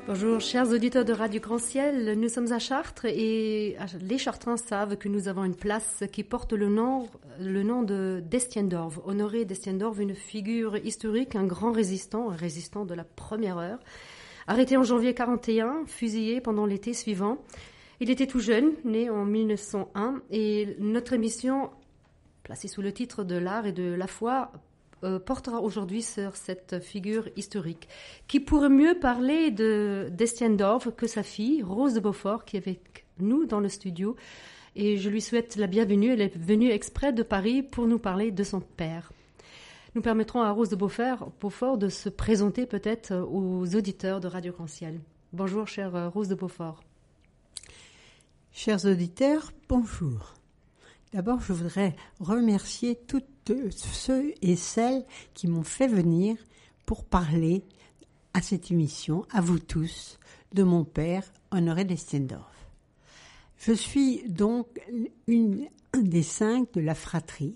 Bonjour, chers auditeurs de Radio Grand Ciel. Nous sommes à Chartres et les Chartrains savent que nous avons une place qui porte le nom d'Estiendorf. Honoré d'Estiendorf, une figure historique, un grand résistant, un résistant de la première heure. Arrêté en janvier 41, fusillé pendant l'été suivant. Il était tout jeune, né en 1901, et notre émission, placée sous le titre de l'art et de la foi, portera aujourd'hui sur cette figure historique, qui pourrait mieux parler d'Estiendorf que sa fille, Rose de Beaufort, qui est avec nous dans le studio. Et je lui souhaite la bienvenue. Elle est venue exprès de Paris pour nous parler de son père. Nous permettrons à Rose de Beaufort de se présenter peut-être aux auditeurs de Radio Grand Ciel. Bonjour, chère Rose de Beaufort. Chers auditeurs, bonjour. D'abord, je voudrais remercier toutes ceux et celles qui m'ont fait venir pour parler à cette émission, à vous tous, de mon père, Honoré d'Estiendorf. Je suis donc une des 5 de la fratrie.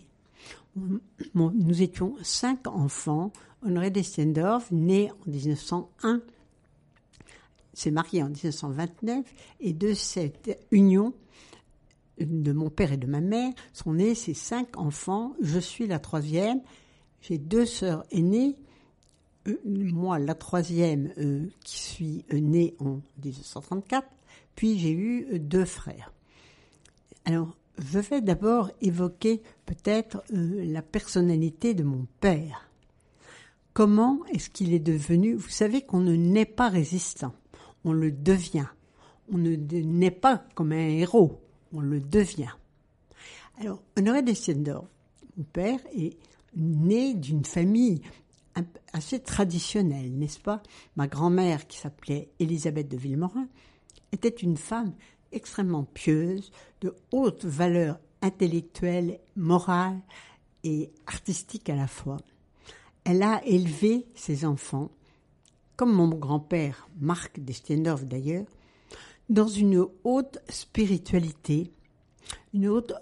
Nous étions 5 enfants. Honoré d'Estiendorf, né en 1901, s'est marié en 1929, et de cette union de mon père et de ma mère sont nés ces 5 enfants. Je suis la 3e. J'ai 2 sœurs aînées. Moi, la 3e, qui suis née en 1934. Puis j'ai eu 2 frères. Alors, je vais d'abord évoquer peut-être la personnalité de mon père. Comment est-ce qu'il est devenu? Vous savez qu'on ne naît pas résistant. On le devient. On ne naît pas comme un héros. On le devient. Alors, Honoré d'Estiendorf, mon père, est né d'une famille assez traditionnelle, n'est-ce pas? Ma grand-mère, qui s'appelait Élisabeth de Villemorin, était une femme extrêmement pieuse, de haute valeur intellectuelle, morale et artistique à la fois. Elle a élevé ses enfants, comme mon grand-père, Marc d'Estiendorf d'ailleurs, dans une haute spiritualité, une haute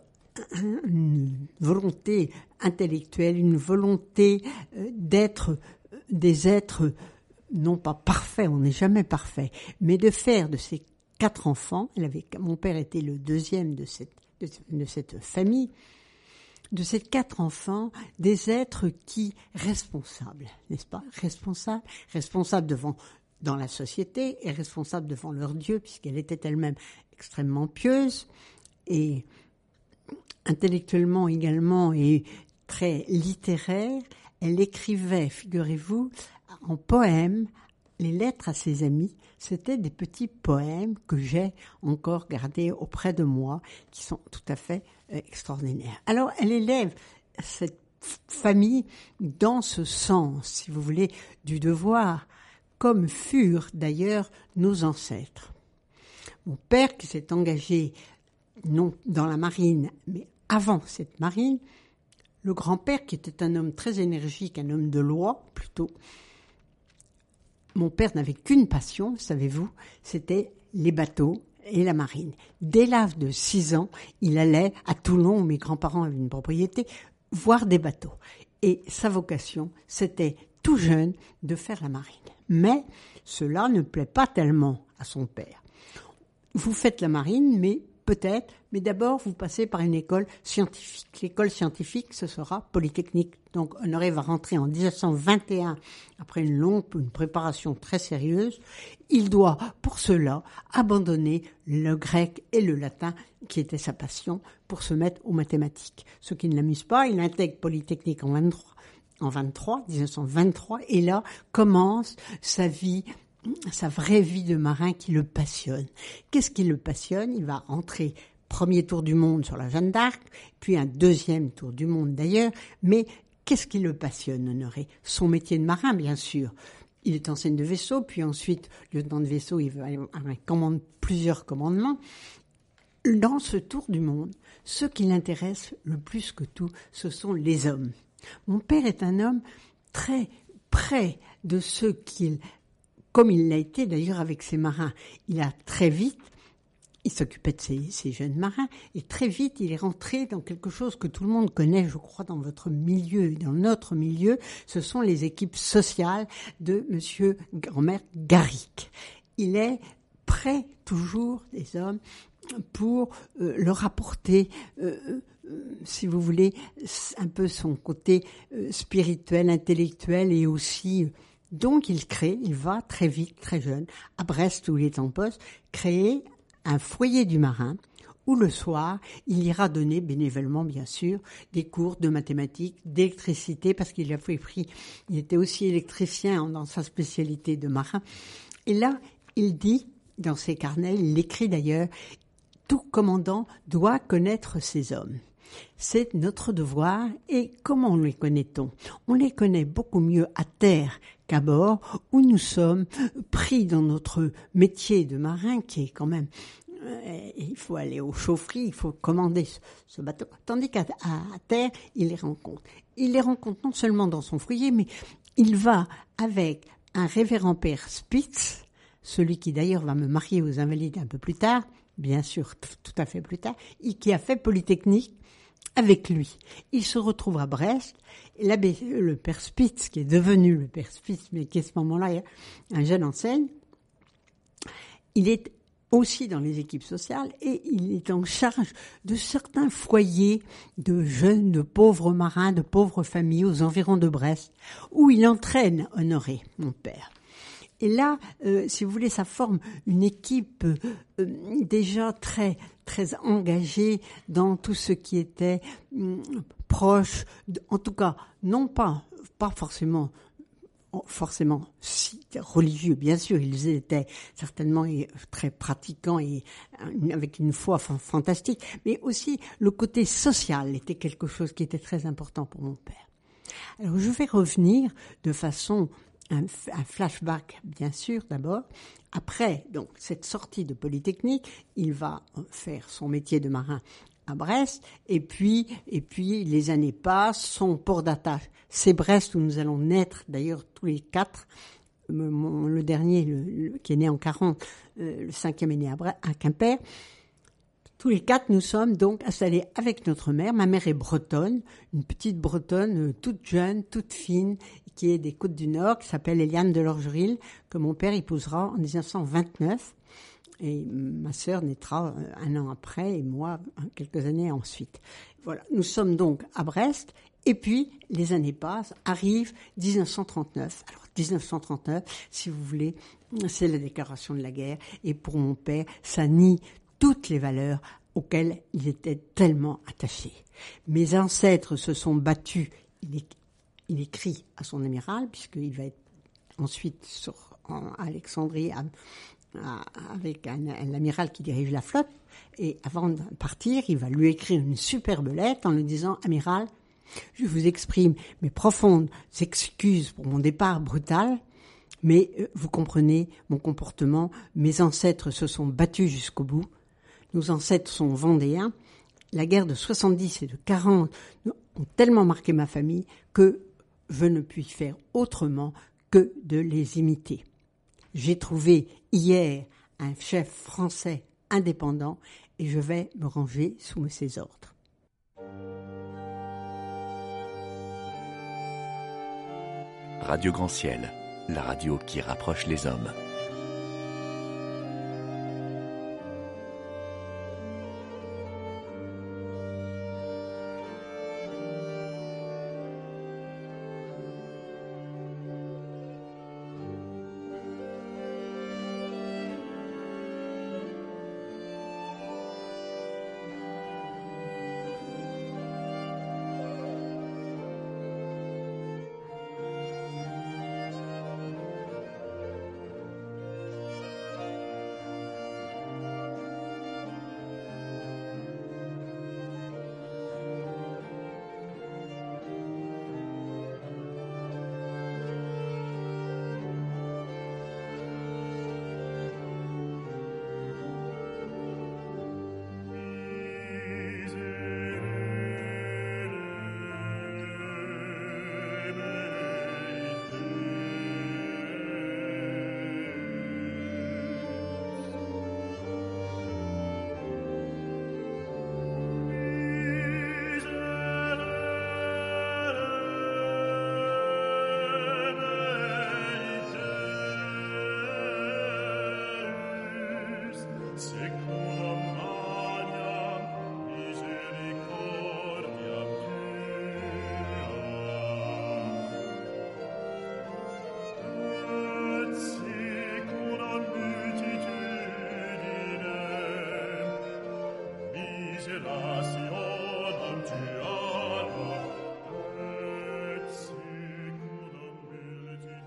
volonté intellectuelle, une volonté d'être des êtres, non pas parfaits, on n'est jamais parfait, mais de faire de ces 4 enfants, mon père était le 2e de cette famille, de ces 4 enfants, des êtres responsables, n'est-ce pas? Responsables dans la société et responsable devant leur Dieu, puisqu'elle était elle-même extrêmement pieuse et intellectuellement également et très littéraire. Elle écrivait, figurez-vous, en poèmes, les lettres à ses amis. C'était des petits poèmes que j'ai encore gardés auprès de moi, qui sont tout à fait extraordinaires. Alors, elle élève cette famille dans ce sens, si vous voulez, du devoir, comme furent d'ailleurs nos ancêtres. Mon père, qui s'est engagé non dans la marine, mais avant cette marine, le grand-père, qui était un homme très énergique, un homme de loi plutôt, mon père n'avait qu'une passion, savez-vous, c'était les bateaux et la marine. Dès l'âge de 6 ans, il allait à Toulon, où mes grands-parents avaient une propriété, voir des bateaux. Et sa vocation, c'était tout jeune de faire la marine. Mais cela ne plaît pas tellement à son père. Vous faites la marine, mais d'abord vous passez par une école scientifique. L'école scientifique, ce sera Polytechnique. Donc Honoré va rentrer en 1921, après une préparation très sérieuse. Il doit, pour cela, abandonner le grec et le latin, qui était sa passion, pour se mettre aux mathématiques. Ce qui ne l'amuse pas, il intègre Polytechnique en 1923, et là commence sa vraie vie de marin qui le passionne. Qu'est-ce qui le passionne? Il va entrer premier tour du monde sur la Jeanne d'Arc, puis un 2e tour du monde d'ailleurs, mais qu'est-ce qui le passionne, Honoré? Son métier de marin, bien sûr. Il est enseigne de vaisseau, puis ensuite, lieutenant de vaisseau, il commande plusieurs commandements. Dans ce tour du monde, ce qui l'intéresse le plus que tout, ce sont les hommes. Mon père est un homme très près de ceux comme il l'a été d'ailleurs avec ses marins. Il s'occupait de ces jeunes marins, et très vite il est rentré dans quelque chose que tout le monde connaît, je crois, dans votre milieu, dans notre milieu. Ce sont les équipes sociales de Monsieur grand-mère Garrick. il est prêt toujours des hommes pour leur apporter, si vous voulez, un peu son côté spirituel, intellectuel et aussi... Donc il va très vite, très jeune, à Brest où il est en poste, créer un foyer du marin où le soir, il ira donner bénévolement, bien sûr, des cours de mathématiques, d'électricité, parce qu'il a fait pris, il était aussi électricien dans sa spécialité de marin. Et là, il dit, dans ses carnets, il l'écrit d'ailleurs, tout commandant doit connaître ses hommes. C'est notre devoir. Et comment les connaît-on? On les connaît beaucoup mieux à terre qu'à bord, où nous sommes pris dans notre métier de marin, qui est quand même... il faut aller aux chaufferies, il faut commander ce bateau. Tandis qu'à terre, il les rencontre. Il les rencontre non seulement dans son foyer, mais il va avec un révérend père Spitz, celui qui d'ailleurs va me marier aux Invalides un peu plus tard, bien sûr, tout à fait plus tard, et qui a fait Polytechnique avec lui. Il se retrouve à Brest, et le père Spitz, qui est devenu le père Spitz, mais qui à ce moment-là est un jeune enseigne, il est aussi dans les équipes sociales et il est en charge de certains foyers de jeunes, de pauvres marins, de pauvres familles aux environs de Brest, où il entraîne Honoré, mon père. Et là, si vous voulez, ça forme une équipe déjà très très engagée dans tout ce qui était proche, en tout cas, non pas forcément si religieux, bien sûr, ils étaient certainement très pratiquants et avec une foi fantastique, mais aussi le côté social était quelque chose qui était très important pour mon père. Alors je vais revenir de façon un flashback, bien sûr, d'abord. Après, donc, cette sortie de Polytechnique, il va faire son métier de marin à Brest, et puis les années passent, son port d'attache, c'est Brest où nous allons naître, d'ailleurs, tous les quatre. Le dernier, qui est né en 40, le cinquième est né à Quimper. Tous les quatre, nous sommes donc installés avec notre mère. Ma mère est bretonne, une petite bretonne toute jeune, toute fine, qui est des Côtes du Nord, qui s'appelle Eliane de Lorgeril, que mon père épousera en 1929. Et ma sœur naîtra un an après et moi quelques années ensuite. Voilà, nous sommes donc à Brest. Et puis, les années passent, arrive 1939. Alors, 1939, si vous voulez, c'est la déclaration de la guerre. Et pour mon père, ça nie toutes les valeurs auxquelles il était tellement attaché. Mes ancêtres se sont battus, il écrit à son amiral, puisqu'il va être ensuite à Alexandrie avec un amiral qui dirige la flotte. Et avant de partir, il va lui écrire une superbe lettre en lui disant « Amiral, je vous exprime mes profondes excuses pour mon départ brutal, mais vous comprenez mon comportement, mes ancêtres se sont battus jusqu'au bout. Nos ancêtres sont vendéens. La guerre de 70 et de 40 ont tellement marqué ma famille que je ne puis faire autrement que de les imiter. J'ai trouvé hier un chef français indépendant et je vais me ranger sous ses ordres. » Radio Grand Ciel, la radio qui rapproche les hommes.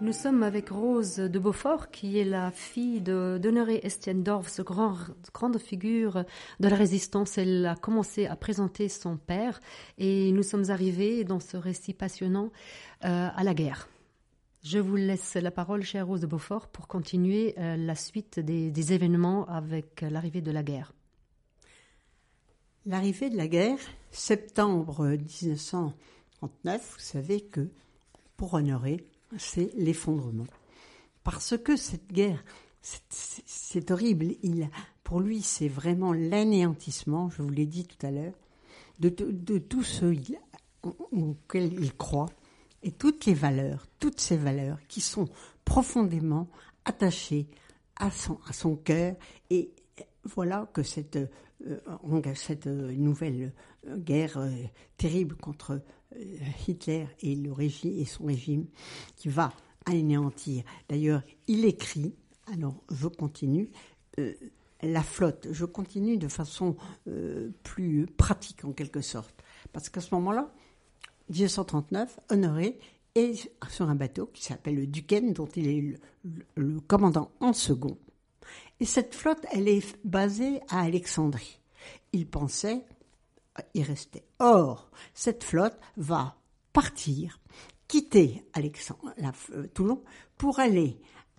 Nous sommes avec Rose de Beaufort, qui est la fille d'Honoré Estienne d'Orve, ce grande figure de la résistance. Elle a commencé à présenter son père et nous sommes arrivés dans ce récit passionnant à la guerre. Je vous laisse la parole, chère Rose de Beaufort, pour continuer la suite des événements avec l'arrivée de la guerre. L'arrivée de la guerre, septembre 1939, vous savez que pour Honoré, c'est l'effondrement. Parce que cette guerre, c'est horrible. Pour lui, c'est vraiment l'anéantissement, je vous l'ai dit tout à l'heure, de tout ce auquel il croit, et toutes ces valeurs qui sont profondément attachées à son cœur. Et voilà que cette nouvelle guerre terrible contre Hitler et son régime qui va anéantir. D'ailleurs, il écrit, alors je continue, la flotte, je continue de façon plus pratique en quelque sorte. Parce qu'à ce moment-là, 1939, Honoré est sur un bateau qui s'appelle le Duquesne, dont il est le commandant en second. Et cette flotte, elle est basée à Alexandrie. Il pensait y rester. Or, cette flotte va partir, quitter Toulon, pour aller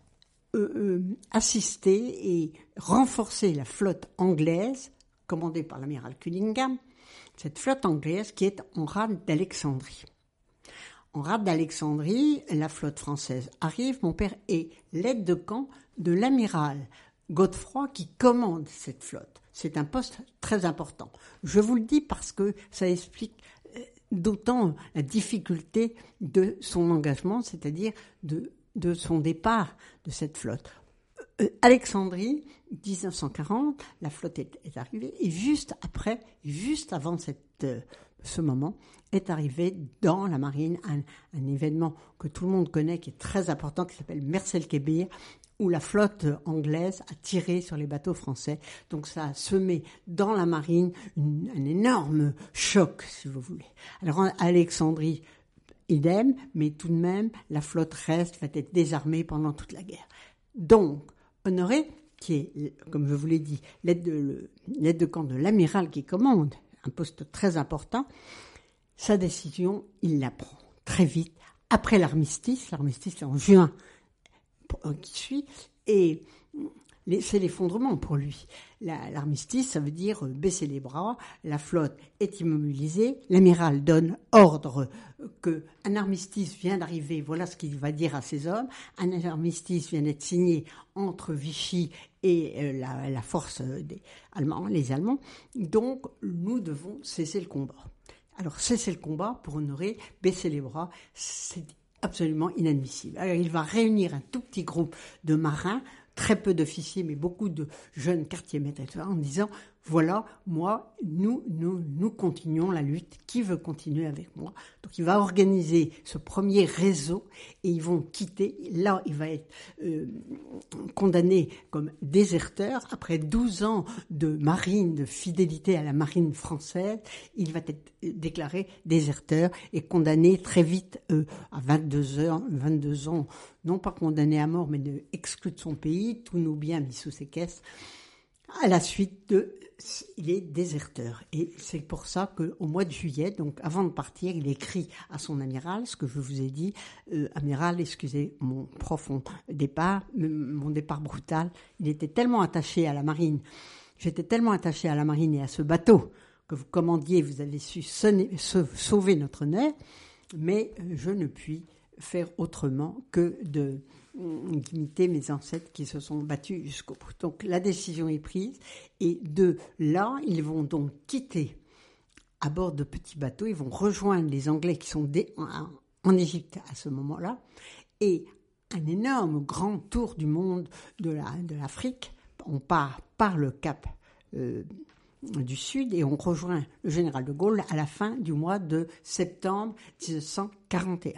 assister et renforcer la flotte anglaise, commandée par l'amiral Cunningham, cette flotte anglaise qui est en rade d'Alexandrie. En rade d'Alexandrie, la flotte française arrive. Mon père est l'aide de camp de l'amiral Godefroy qui commande cette flotte. C'est un poste très important. Je vous le dis parce que ça explique d'autant la difficulté de son engagement, c'est-à-dire de son départ de cette flotte. Alexandrie, 1940, la flotte est arrivée et juste avant ce moment, est arrivé dans la marine un événement que tout le monde connaît, qui est très important, qui s'appelle Mercel-Kébir, où la flotte anglaise a tiré sur les bateaux français. Donc ça a semé dans la marine un énorme choc, si vous voulez. Alors à Alexandrie, idem, mais tout de même, la flotte va être désarmée pendant toute la guerre. Donc, Honoré, qui est, comme je vous l'ai dit, l'aide de camp de l'amiral qui commande, un poste très important, sa décision, il la prend très vite, après l'armistice c'est en juin qui suit, et c'est l'effondrement pour lui. L'armistice, ça veut dire baisser les bras, la flotte est immobilisée, l'amiral donne ordre qu'un armistice vient d'arriver, voilà ce qu'il va dire à ses hommes, un armistice vient d'être signé entre Vichy et la force les Allemands, donc nous devons cesser le combat. Alors cesser le combat, pour Honoré, baisser les bras, c'est absolument inadmissible. Alors il va réunir un tout petit groupe de marins, très peu d'officiers, mais beaucoup de jeunes quartiers-maîtres, en disant, voilà, nous continuons la lutte, qui veut continuer avec moi? Donc il va organiser ce premier réseau et ils vont quitter. Là, il va être condamné comme déserteur. Après 12 ans de marine, de fidélité à la marine française, il va être déclaré déserteur et condamné très vite à 22 ans, non pas condamné à mort, mais exclu de son pays, tous nos biens mis sous séquestre. À la suite il est déserteur. Et c'est pour ça qu'au mois de juillet, donc avant de partir, il écrit à son amiral, ce que je vous ai dit, amiral, excusez mon profond départ, mon départ brutal. Il était tellement attaché à la marine, j'étais tellement attaché à la marine et à ce bateau que vous commandiez, vous avez su sauver notre honneur, mais je ne puis faire autrement que d'imiter mes ancêtres qui se sont battus jusqu'au bout. Donc la décision est prise et de là, ils vont donc quitter à bord de petits bateaux, ils vont rejoindre les Anglais qui sont en Égypte à ce moment-là et un énorme grand tour du monde de l'Afrique. On part par le cap du Sud et on rejoint le général de Gaulle à la fin du mois de septembre 1941.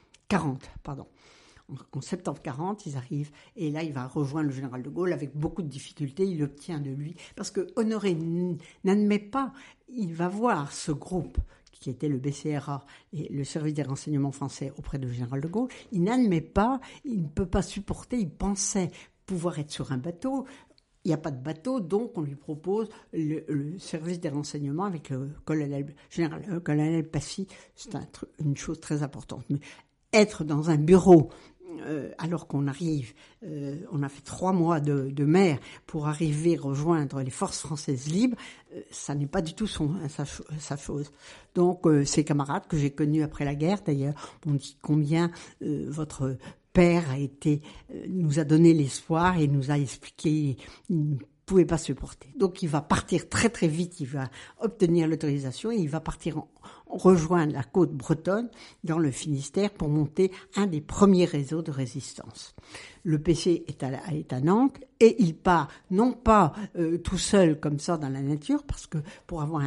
En septembre 40, ils arrivent et là, il va rejoindre le général de Gaulle avec beaucoup de difficultés. Il obtient de lui, parce que Honoré n'admet pas, il va voir ce groupe qui était le BCRA et le service des renseignements français auprès du général de Gaulle, il n'admet pas, il ne peut pas supporter, il pensait pouvoir être sur un bateau. Il n'y a pas de bateau, donc on lui propose le service des renseignements avec le colonel Passy. C'est une chose très importante. Mais être dans un bureau, alors qu'on arrive, on a fait 3 mois de mer pour arriver rejoindre les forces françaises libres, ça n'est pas du tout sa chose. Donc ses camarades que j'ai connus après la guerre, d'ailleurs, m'ont dit combien votre père nous a donné l'espoir et nous a expliqué il ne pouvait pas supporter. Donc il va partir très très vite, il va obtenir l'autorisation et il va partir rejoindre la côte bretonne dans le Finistère pour monter un des premiers réseaux de résistance. Le PC est à Nantes et il part non pas tout seul comme ça dans la nature, parce que pour avoir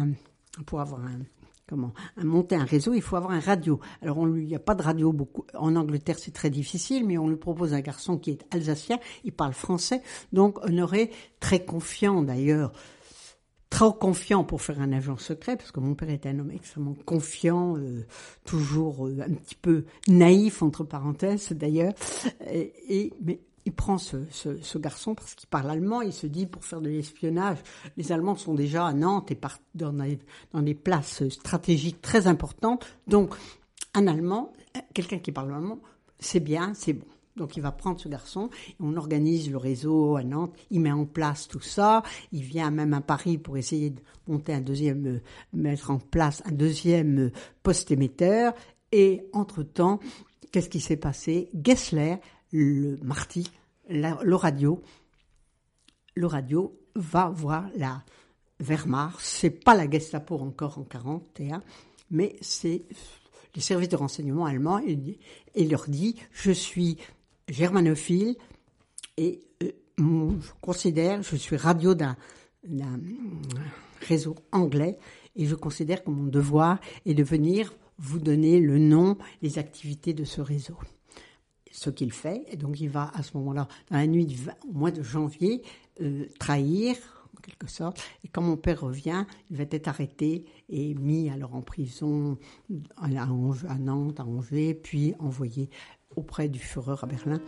monter un réseau, il faut avoir un radio. Alors il n'y a pas de radio beaucoup. En Angleterre, c'est très difficile, mais on lui propose un garçon qui est alsacien, il parle français, donc Honoré, très confiant d'ailleurs, trop confiant pour faire un agent secret, parce que mon père était un homme extrêmement confiant, toujours un petit peu naïf, entre parenthèses d'ailleurs, mais il prend ce garçon parce qu'il parle allemand. Il se dit, pour faire de l'espionnage, les Allemands sont déjà à Nantes et partent dans des places stratégiques très importantes. Donc, un Allemand, quelqu'un qui parle allemand, c'est bien, c'est bon. Donc, il va prendre ce garçon. On organise le réseau à Nantes. Il met en place tout ça. Il vient même à Paris pour essayer de mettre en place un deuxième poste émetteur. Et entre-temps, qu'est-ce qui s'est passé? Gessler, le marty, le radio va voir la Wehrmacht. C'est pas la Gestapo encore en 1941, mais c'est les services de renseignement allemands. Il leur dit, je suis germanophile et je suis radio d'un réseau anglais et je considère que mon devoir est de venir vous donner le nom, les activités de ce réseau. Ce qu'il fait, et donc il va à ce moment-là, dans la nuit au mois de janvier, trahir, en quelque sorte, et quand mon père revient, il va être arrêté et mis alors en prison à Nantes, à Angers, puis envoyé auprès du Führer à Berlin.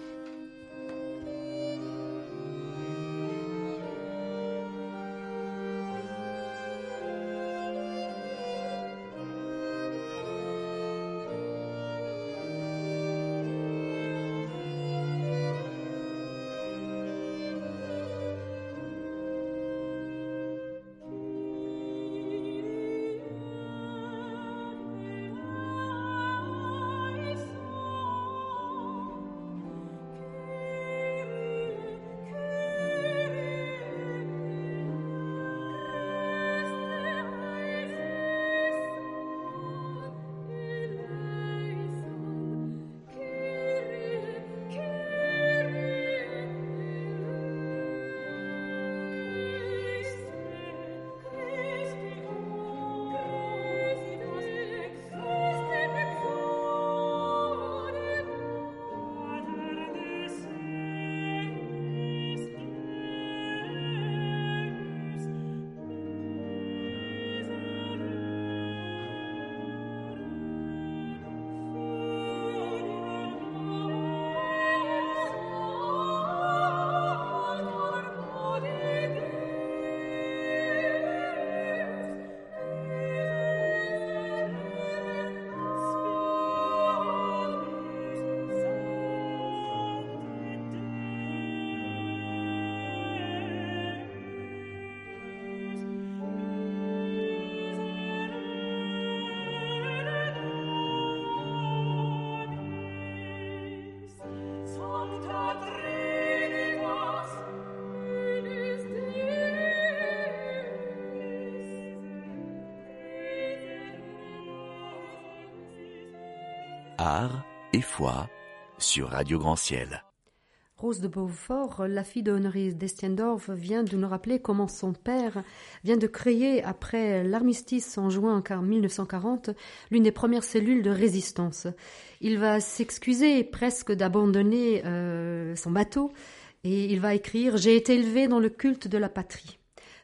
Art et foi sur Radio Grand Ciel. Rose de Beaufort, la fille de Honoré d'Estiendorf, vient de nous rappeler comment son père vient de créer, après l'armistice en juin 1940, l'une des premières cellules de résistance. Il va s'excuser presque d'abandonner son bateau et il va écrire « J'ai été élevé dans le culte de la patrie.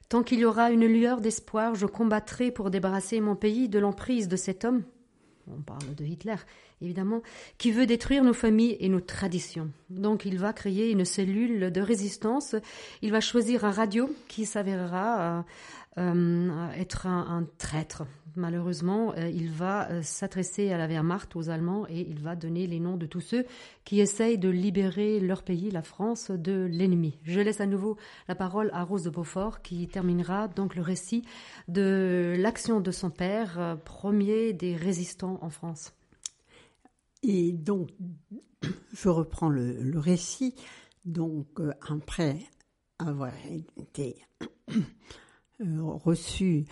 Tant qu'il y aura une lueur d'espoir, je combattrai pour débarrasser mon pays de l'emprise de cet homme, on parle de Hitler, évidemment, qui veut détruire nos familles et nos traditions. Donc il va créer une cellule de résistance, il va choisir un radio qui s'avérera être un traître. Malheureusement, il va s'adresser à la Wehrmacht, aux Allemands, et il va donner les noms de tous ceux qui essayent de libérer leur pays, la France, de l'ennemi. Je laisse à nouveau la parole à Rose de Beaufort, qui terminera donc le récit de l'action de son père, premier des résistants en France. Et donc, je reprends le récit. Donc, après avoir été reçu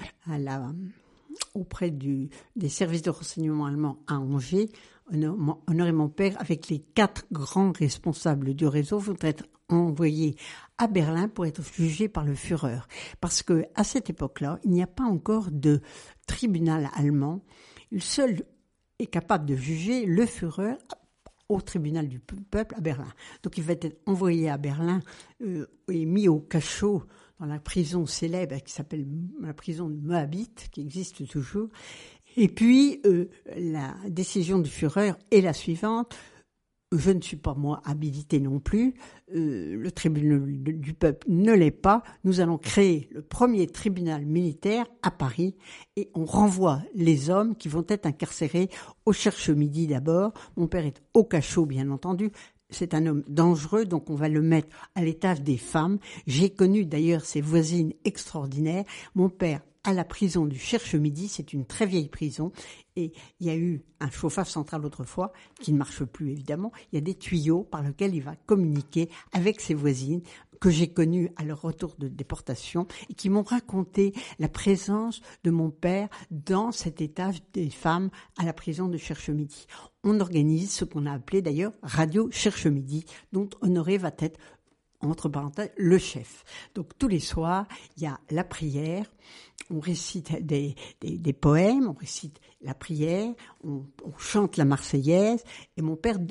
auprès des services de renseignement allemands à Angers, Honoré mon père, avec les 4 grands responsables du réseau, voudraient être envoyés à Berlin pour être jugés par le Führer. Parce que à cette époque-là, il n'y a pas encore de tribunal allemand. Le seul est capable de juger le Führer au tribunal du peuple à Berlin. Donc il va être envoyé à Berlin et mis au cachot dans la prison célèbre qui s'appelle la prison de Moabit, qui existe toujours. Et puis, la décision du Führer est la suivante. Je ne suis pas, moi, habilité non plus. Le tribunal du peuple ne l'est pas. Nous allons créer le premier tribunal militaire à Paris et on renvoie les hommes qui vont être incarcérés au Cherche-Midi d'abord. Mon père est au cachot, bien entendu. C'est un homme dangereux, donc on va le mettre à l'étage des femmes. J'ai connu d'ailleurs ses voisines extraordinaires. Mon père à la prison du Cherche-Midi, c'est une très vieille prison, et il y a eu un chauffage central autrefois, qui ne marche plus évidemment. Il y a des tuyaux par lesquels il va communiquer avec ses voisines, que j'ai connues à leur retour de déportation, et qui m'ont raconté la présence de mon père dans cet étage des femmes à la prison de Cherche-Midi. On organise ce qu'on a appelé d'ailleurs Radio Cherche-Midi, dont Honoré va être, entre parenthèses, le chef. Donc tous les soirs, il y a la prière, on récite des poèmes, on récite la prière, on chante la Marseillaise, et mon père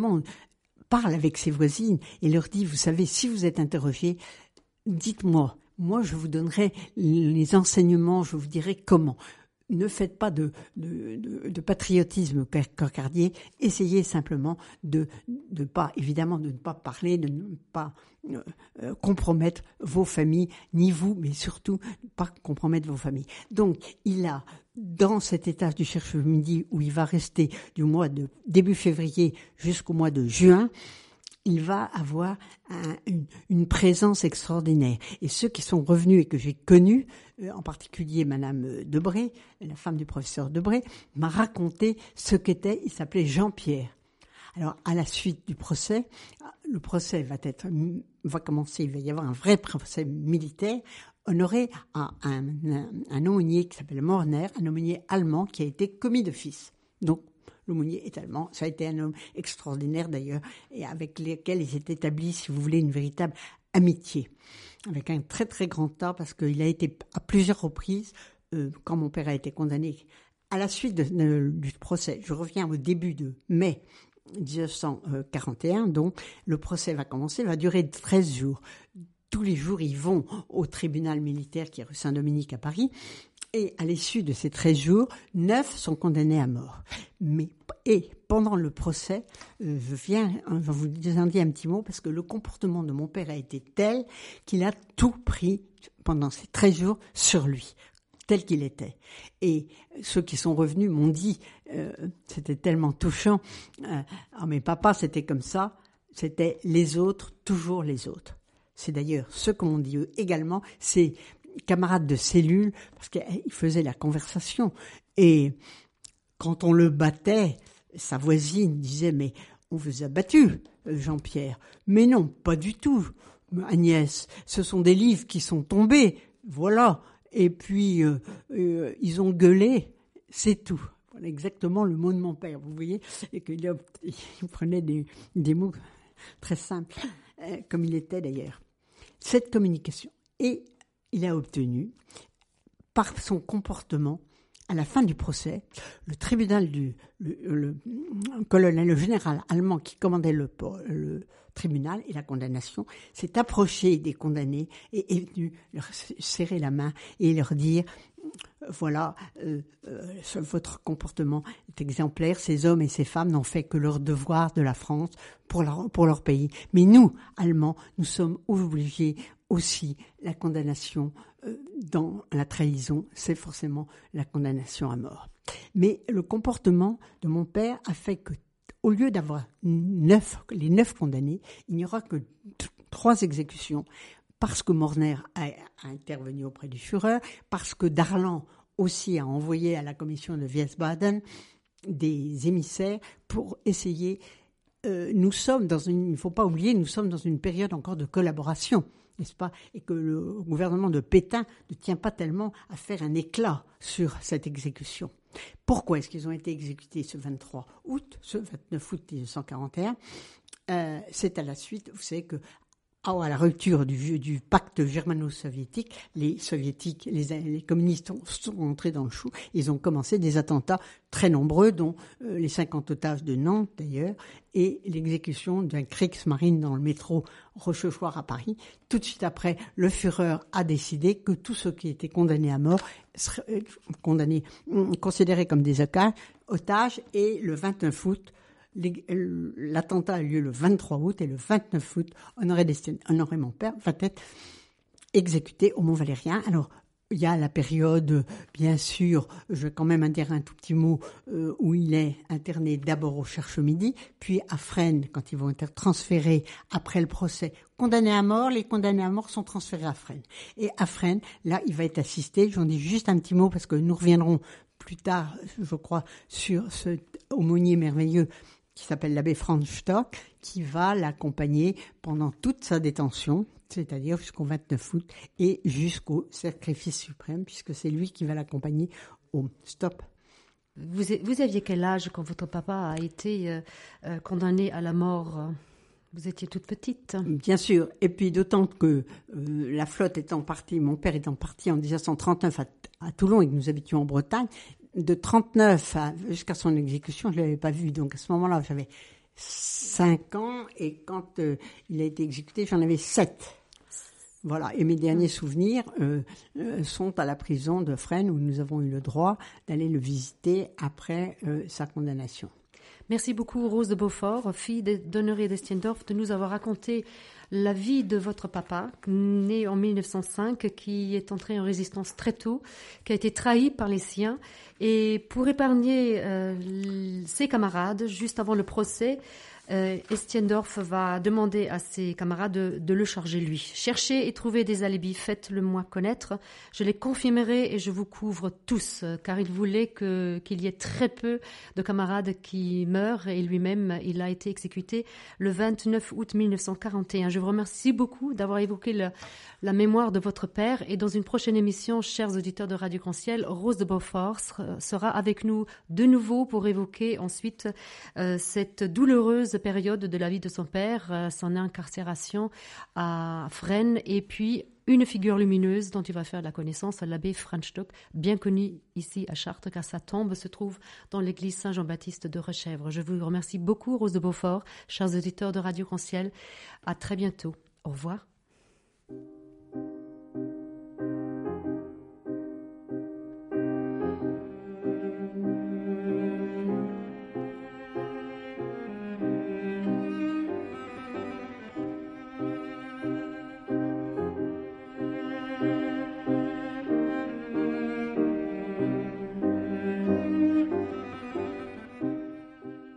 parle avec ses voisines et leur dit, vous savez, si vous êtes interrogés, dites-moi, moi je vous donnerai les enseignements, je vous dirai comment. Ne faites pas de patriotisme cocardier, essayez simplement de ne pas parler, de ne pas compromettre vos familles, ni vous, mais surtout pas compromettre vos familles. Donc, il a, dans cet étage du Cherche-Midi, où il va rester du mois de début février jusqu'au mois de juin, il va avoir une présence extraordinaire. Et ceux qui sont revenus et que j'ai connus, en particulier Madame Debré, la femme du professeur Debré, m'a raconté ce qu'était, il s'appelait Jean-Pierre. Alors, à la suite du procès, le procès va commencer, il va y avoir un vrai procès militaire. Honoré a un aumônier qui s'appelle Morner, un aumônier allemand qui a été commis d'office. Donc, l'aumônier est allemand. Ça a été un homme extraordinaire d'ailleurs, et avec lequel il s'est établi, si vous voulez, une véritable amitié. Avec un très très grand tas, parce qu'il a été à plusieurs reprises, quand mon père a été condamné, à la suite du procès, je reviens au début de mai 1941, donc le procès va commencer, va durer 13 jours. Tous les jours, ils vont au tribunal militaire qui est rue Saint-Dominique à Paris. Et à l'issue de ces 13 jours, 9 sont condamnés à mort. Et pendant le procès, je vais vous en dire un petit mot, parce que le comportement de mon père a été tel qu'il a tout pris pendant ces 13 jours sur lui, tel qu'il était. Et ceux qui sont revenus m'ont dit, c'était tellement touchant, mais papa, c'était comme ça, c'était les autres, toujours les autres. C'est d'ailleurs ce que m'ont dit eux également, c'est camarade de cellule, parce qu'il faisait la conversation. Et quand on le battait, sa voisine disait, mais on vous a battu, Jean-Pierre. Mais non, pas du tout, Agnès. Ce sont des livres qui sont tombés, voilà. Et puis, ils ont gueulé, c'est tout. Voilà exactement le mot de mon père, vous voyez. Et qu'il prenait des mots très simples, comme il était d'ailleurs. Cette communication. Et il a obtenu, par son comportement, à la fin du procès, le tribunal le général allemand qui commandait le tribunal et la condamnation s'est approché des condamnés et est venu leur serrer la main et leur dire voilà, votre comportement est exemplaire, ces hommes et ces femmes n'ont fait que leur devoir de la France pour leur pays. Mais nous, Allemands, nous sommes obligés aussi, la condamnation dans la trahison, c'est forcément la condamnation à mort. Mais le comportement de mon père a fait que, au lieu d'avoir les 9 condamnés, il n'y aura que 3 exécutions. Parce que Morner a intervenu auprès du Führer, parce que Darlan aussi a envoyé à la commission de Wiesbaden des émissaires pour essayer. Il ne faut pas oublier, nous sommes dans une période encore de collaboration, n'est-ce pas? Et que le gouvernement de Pétain ne tient pas tellement à faire un éclat sur cette exécution. Pourquoi est-ce qu'ils ont été exécutés ce 23 août, ce 29 août 1941 C'est à la suite, vous savez que à la rupture du pacte germano-soviétique, les communistes sont entrés dans le chou. Ils ont commencé des attentats très nombreux, dont les 50 otages de Nantes d'ailleurs, et l'exécution d'un Kriegsmarine dans le métro Rochechouart à Paris. Tout de suite après, le Führer a décidé que tous ceux qui étaient condamnés à mort seraient considérés comme des otages, et le 29 août, l'attentat a lieu le 23 août et le 29 août, Honoré mon père, va être exécuté au Mont-Valérien. Alors, il y a la période, bien sûr, je vais quand même en dire un tout petit mot, où il est interné d'abord au Cherche-Midi, puis à Fresnes, quand ils vont être transférés après le procès, condamnés à mort. Les condamnés à mort sont transférés à Fresnes. Et à Fresnes, là, il va être assisté, j'en dis juste un petit mot parce que nous reviendrons plus tard, je crois, sur ce aumônier merveilleux qui s'appelle l'abbé Franz Stock, qui va l'accompagner pendant toute sa détention, c'est-à-dire jusqu'au 29 août et jusqu'au sacrifice suprême, puisque c'est lui qui va l'accompagner au stop. Vous aviez quel âge quand votre papa a été condamné à la mort? Vous étiez toute petite. Bien sûr, et puis d'autant que la flotte étant partie, mon père étant parti en 1939 à Toulon et que nous habitions en Bretagne, de 39 jusqu'à son exécution, je ne l'avais pas vu. Donc à ce moment-là, j'avais 5 ans et quand il a été exécuté, j'en avais 7. Voilà. Et mes derniers souvenirs sont à la prison de Fresnes où nous avons eu le droit d'aller le visiter après sa condamnation. Merci beaucoup Rose de Beaufort, fille d'Honoré d'Estiendorf, de nous avoir raconté la vie de votre papa, né en 1905, qui est entré en résistance très tôt, qui a été trahi par les siens. Et pour épargner ses camarades, juste avant le procès, Estiendorf va demander à ses camarades de le charger lui. Cherchez et trouvez des alibis, faites-le moi connaître. Je les confirmerai et je vous couvre tous, car il voulait qu'il y ait très peu de camarades qui meurent, et lui-même, il a été exécuté le 29 août 1941. Je vous remercie beaucoup d'avoir évoqué la mémoire de votre père, et dans une prochaine émission, chers auditeurs de Radio Grand-Ciel, Rose de Beaufort sera avec nous de nouveau pour évoquer ensuite cette douloureuse période de la vie de son père, son incarcération à Fresnes, et puis une figure lumineuse dont il va faire la connaissance, l'abbé Franz Stock, bien connu ici à Chartres, car sa tombe se trouve dans l'église Saint-Jean-Baptiste de Rechèvre. Je vous remercie beaucoup, Rose de Beaufort, chers auditeurs de Radio Grand-Ciel. À très bientôt. Au revoir.